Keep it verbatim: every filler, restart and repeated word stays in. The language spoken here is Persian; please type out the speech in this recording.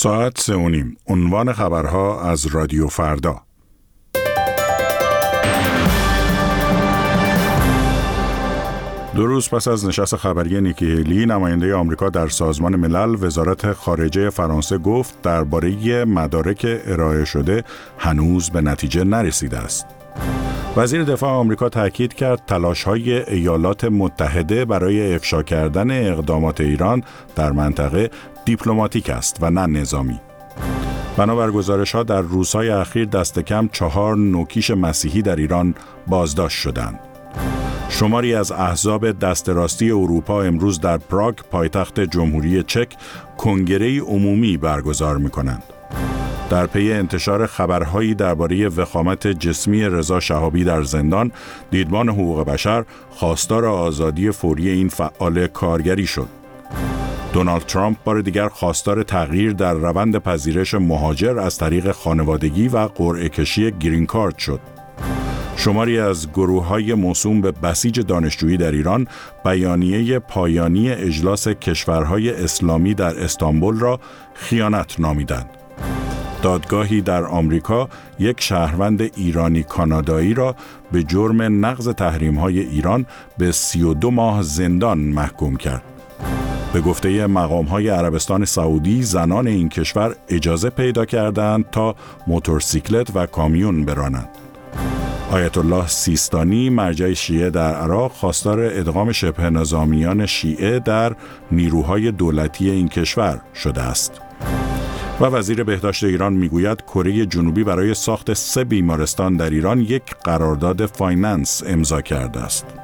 ساعت سه و نیم. عنوان خبرها از رادیو فردا. دو روز پس از نشست خبری نیکی هیلی، نماینده آمریکا در سازمان ملل، وزارت خارجه فرانسه گفت درباره مدارک ارائه شده هنوز به نتیجه نرسیده است. وزیر دفاع آمریکا تاکید کرد تلاش‌های ایالات متحده برای افشا کردن اقدامات ایران در منطقه دیپلماتیک است و نه نظامی. بنابر گزارش‌ها در روزهای اخیر دست کم چهار نوکیش مسیحی در ایران بازداشت شدند. شماری از احزاب دست راستی اروپا امروز در پراگ، پایتخت جمهوری چک، کنگره عمومی برگزار می‌کنند. در پی انتشار خبرهایی درباره وخامت جسمی رضا شهابی در زندان، دیدبان حقوق بشر خواستار آزادی فوری این فعال کارگری شد. دونالد ترامپ بار دیگر خواستار تغییر در روند پذیرش مهاجر از طریق خانوادگی و قرعه کشی گرین کارت شد. شماری از گروه‌های موسوم به بسیج دانشجویی در ایران بیانیه پایانی اجلاس کشورهای اسلامی در استانبول را خیانت نامیدند. دادگاهی در آمریکا یک شهروند ایرانی کانادایی را به جرم نقض تحریم‌های ایران به سی و دو ماه زندان محکوم کرد. به گفته مقام‌های عربستان سعودی، زنان این کشور اجازه پیدا کردند تا موتورسیکلت و کامیون برانند. آیت الله سیستانی، مرجع شیعه در عراق، خواستار ادغام شبه نظامیان شیعه در نیروهای دولتی این کشور شده است. و وزیر بهداشت ایران میگوید کره جنوبی برای ساخت سه بیمارستان در ایران یک قرارداد فایننس امضا کرده است.